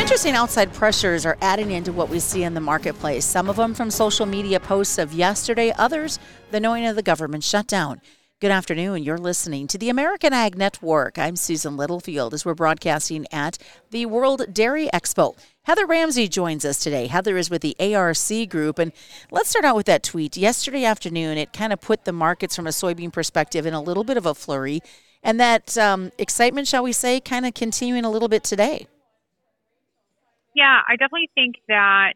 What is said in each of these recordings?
Interesting outside pressures are adding into what we see in the marketplace. Some of them from social media posts of yesterday, others the knowing of the government shutdown. Good afternoon. You're listening to the American Ag Network. I'm Susan Littlefield as we're broadcasting at the World Dairy Expo. Heather Ramsey joins us today. Heather is with the ARC Group. And let's start out with that tweet. Yesterday afternoon, it kind of put the markets from a soybean perspective in a little bit of a flurry. And that excitement, shall we say, kind of continuing a little bit today. Yeah, I definitely think that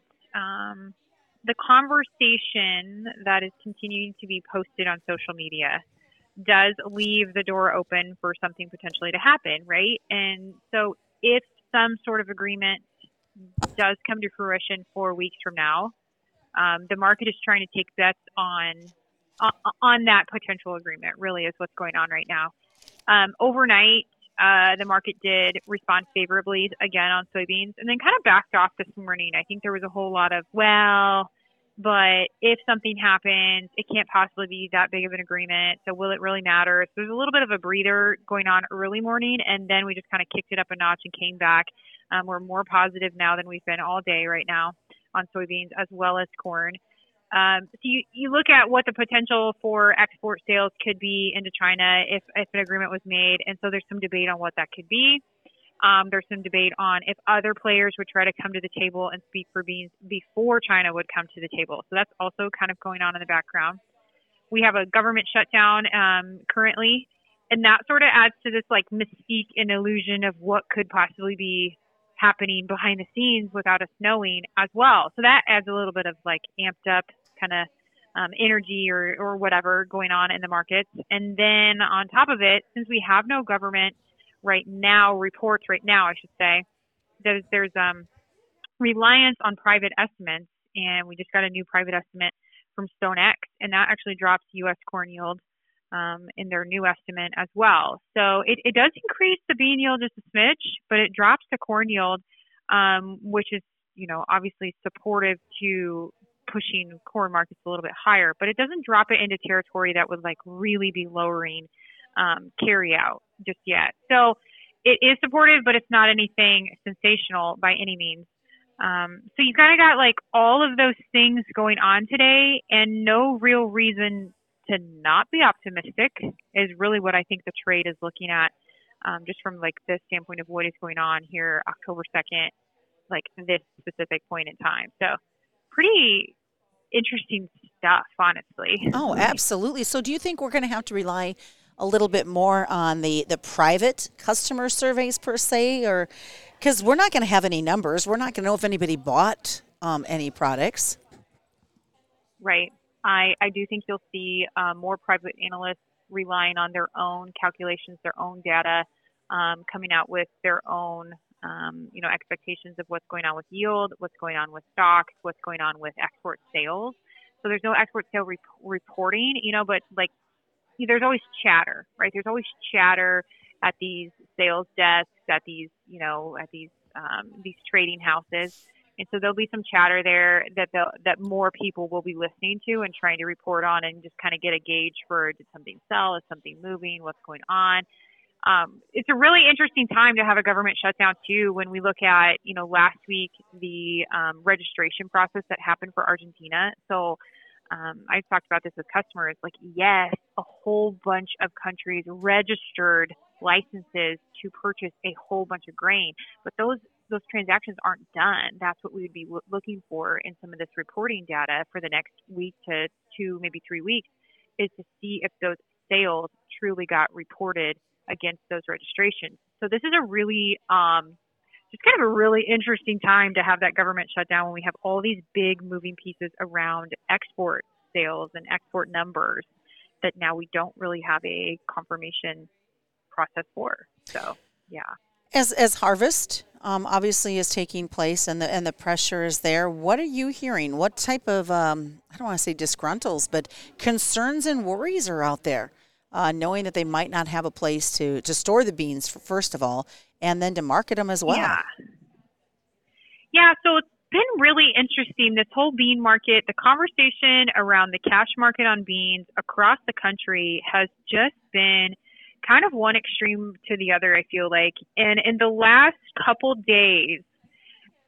the conversation that is continuing to be posted on social media does leave the door open for something potentially to happen, right? And so if some sort of agreement does come to fruition 4 weeks from now, the market is trying to take bets on that potential agreement, really is what's going on right now. Overnight, the market did respond favorably again on soybeans and then kind of backed off this morning. I think there was a whole lot of, but if something happens, it can't possibly be that big of an agreement. So will it really matter? So there's a little bit of a breather going on early morning, and then we just kind of kicked it up a notch and came back. We're more positive now than we've been all day right now on soybeans as well as corn. So you look at what the potential for export sales could be into China if an agreement was made. And so there's some debate on what that could be. There's some debate on if other players would try to come to the table and speak for beans before China would come to the table. So that's also kind of going on in the background. We have a government shutdown currently, and that sort of adds to this like mystique and illusion of what could possibly be happening behind the scenes without us knowing as well. So that adds a little bit of like amped up kind of energy or whatever going on in the markets. And then on top of it, since we have no government reports right now, I should say, there's reliance on private estimates. And we just got a new private estimate from StoneX, and that actually drops U.S. corn yield in their new estimate as well. So it does increase the bean yield just a smidge, but it drops the corn yield, which is, obviously supportive to pushing corn markets a little bit higher, but it doesn't drop it into territory that would like really be lowering carry out just yet. So it is supportive, but it's not anything sensational by any means. So you kind of got like all of those things going on today and no real reason to not be optimistic is really what I think the trade is looking at, just from like the standpoint of what is going on here October 2nd, like this specific point in time. So pretty interesting stuff, honestly. Oh, absolutely. So do you think we're going to have to rely a little bit more on the private customer surveys per se, or because we're not going to have any numbers, we're not going to know if anybody bought any products? Right. I do think you'll see more private analysts relying on their own calculations, their own data, coming out with their own, expectations of what's going on with yield, what's going on with stocks, what's going on with export sales. So there's no export sale reporting, but like there's always chatter, right? There's always chatter at these sales desks, at these, these trading houses. And so there'll be some chatter there that more people will be listening to and trying to report on and just kind of get a gauge for, did something sell? Is something moving? What's going on? It's a really interesting time to have a government shutdown too. When we look at, last week, the registration process that happened for Argentina. So I talked about this with customers, like, yes, a whole bunch of countries registered licenses to purchase a whole bunch of grain, but those transactions aren't done. That's what we would be looking for in some of this reporting data for the next week to 2, maybe 3 weeks, is to see if those sales truly got reported against those registrations. So this is a really, just kind of a really interesting time to have that government shutdown when we have all these big moving pieces around export sales and export numbers that now we don't really have a confirmation process for. So, yeah. As harvest obviously is taking place and the pressure is there, what are you hearing? What type of, I don't want to say disgruntles, but concerns and worries are out there, knowing that they might not have a place to store the beans, first of all, and then to market them as well? Yeah, so it's been really interesting, this whole bean market. The conversation around the cash market on beans across the country has just been kind of one extreme to the other, I feel like. And in the last couple days,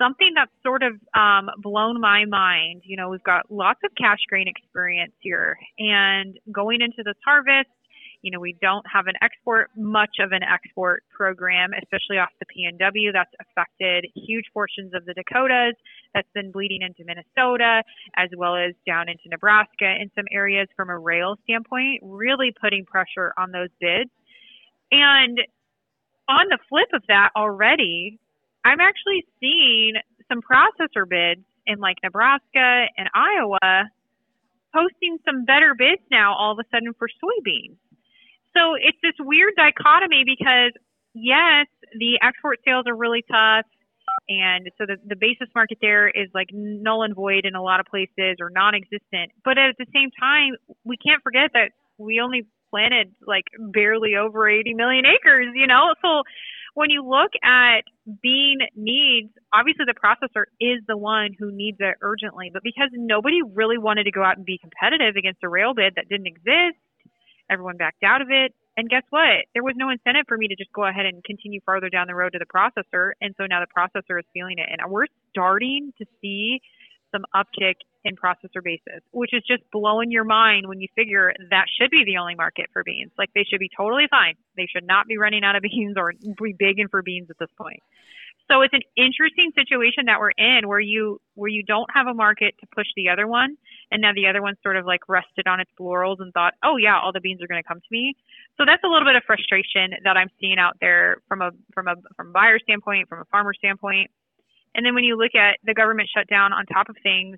something that's sort of blown my mind. We've got lots of cash grain experience here, and going into this harvest, we don't have much of an export program, especially off the PNW. That's affected huge portions of the Dakotas. That's been bleeding into Minnesota, as well as down into Nebraska in some areas from a rail standpoint, really putting pressure on those bids. And on the flip of that already, I'm actually seeing some processor bids in like Nebraska and Iowa posting some better bids now all of a sudden for soybeans. So it's this weird dichotomy because, yes, the export sales are really tough. And so the basis market there is like null and void in a lot of places or non-existent. But at the same time, we can't forget that we only planted like barely over 80 million acres, So when you look at bean needs, obviously the processor is the one who needs it urgently. But because nobody really wanted to go out and be competitive against a rail bid that didn't exist, everyone backed out of it. And guess what? There was no incentive for me to just go ahead and continue farther down the road to the processor. And so now the processor is feeling it. And we're starting to see some uptick in processor basis, which is just blowing your mind when you figure that should be the only market for beans. Like they should be totally fine. They should not be running out of beans or be begging for beans at this point. So it's an interesting situation that we're in where you don't have a market to push the other one. And now the other one sort of like rested on its laurels and thought, oh yeah, all the beans are going to come to me. So that's a little bit of frustration that I'm seeing out there from a buyer standpoint, from a farmer standpoint. And then when you look at the government shutdown on top of things,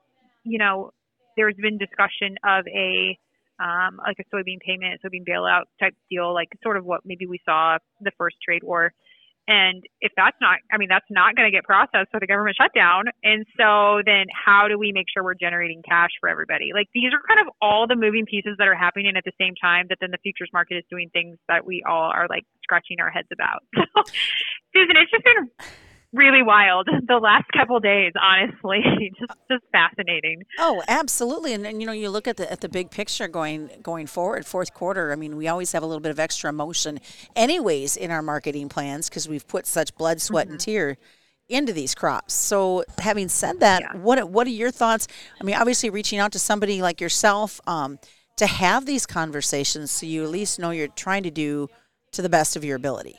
there's been discussion of like a soybean payment, soybean bailout type deal, like sort of what maybe we saw the first trade war. And if that's not going to get processed for the government shutdown. And so then how do we make sure we're generating cash for everybody? Like these are kind of all the moving pieces that are happening at the same time that then the futures market is doing things that we all are like scratching our heads about. So Susan, it's just been really wild the last couple of days, honestly. just fascinating. Oh, absolutely. And you look at the big picture going forward, fourth quarter. I mean, we always have a little bit of extra emotion anyways in our marketing plans because we've put such blood, sweat, and tear into these crops. So having said that, yeah. What are your thoughts? I mean, obviously reaching out to somebody like yourself to have these conversations so you at least know you're trying to do to the best of your ability.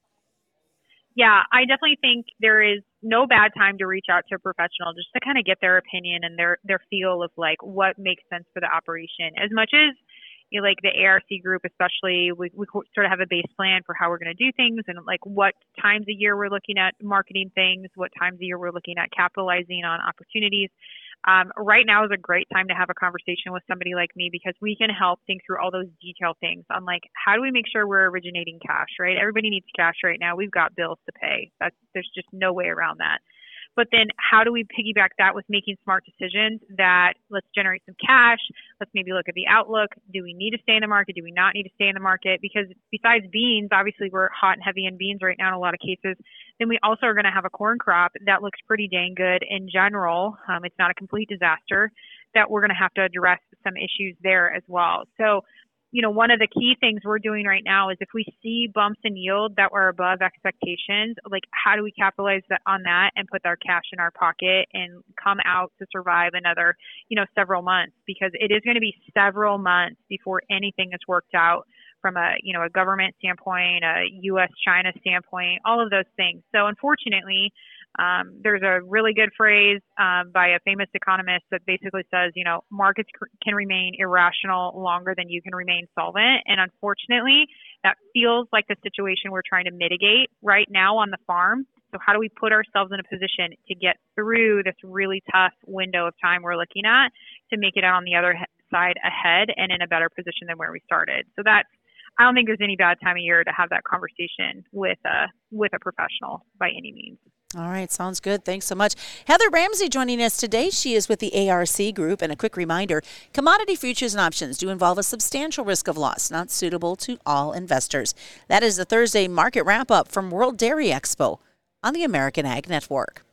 Yeah, I definitely think there is no bad time to reach out to a professional just to kind of get their opinion and their feel of like what makes sense for the operation. As much as like the ARC group, especially, we sort of have a base plan for how we're going to do things and like what times a year we're looking at marketing things, what times a year we're looking at capitalizing on opportunities. Right now is a great time to have a conversation with somebody like me because we can help think through all those detailed things on like, how do we make sure we're originating cash, right? Everybody needs cash right now. We've got bills to pay. There's just no way around that. But then how do we piggyback that with making smart decisions that let's generate some cash? Let's maybe look at the outlook. Do we need to stay in the market? Do we not need to stay in the market? Because besides beans, obviously we're hot and heavy in beans right now in a lot of cases. Then we also are going to have a corn crop that looks pretty dang good in general. It's not a complete disaster that we're going to have to address some issues there as well. So, one of the key things we're doing right now is if we see bumps in yield that were above expectations, like how do we capitalize on that and put our cash in our pocket and come out to survive another, several months, because it is going to be several months before anything is worked out from a government standpoint, a U.S.-China standpoint, all of those things. So unfortunately, there's a really good phrase by a famous economist that basically says, markets can remain irrational longer than you can remain solvent. And unfortunately, that feels like the situation we're trying to mitigate right now on the farm. So how do we put ourselves in a position to get through this really tough window of time we're looking at to make it out on the other side ahead and in a better position than where we started? So I don't think there's any bad time of year to have that conversation with a professional by any means. All right. Sounds good. Thanks so much. Heather Ramsey joining us today. She is with the ARC Group. And a quick reminder, commodity futures and options do involve a substantial risk of loss, not suitable to all investors. That is the Thursday market wrap-up from World Dairy Expo on the American Ag Network.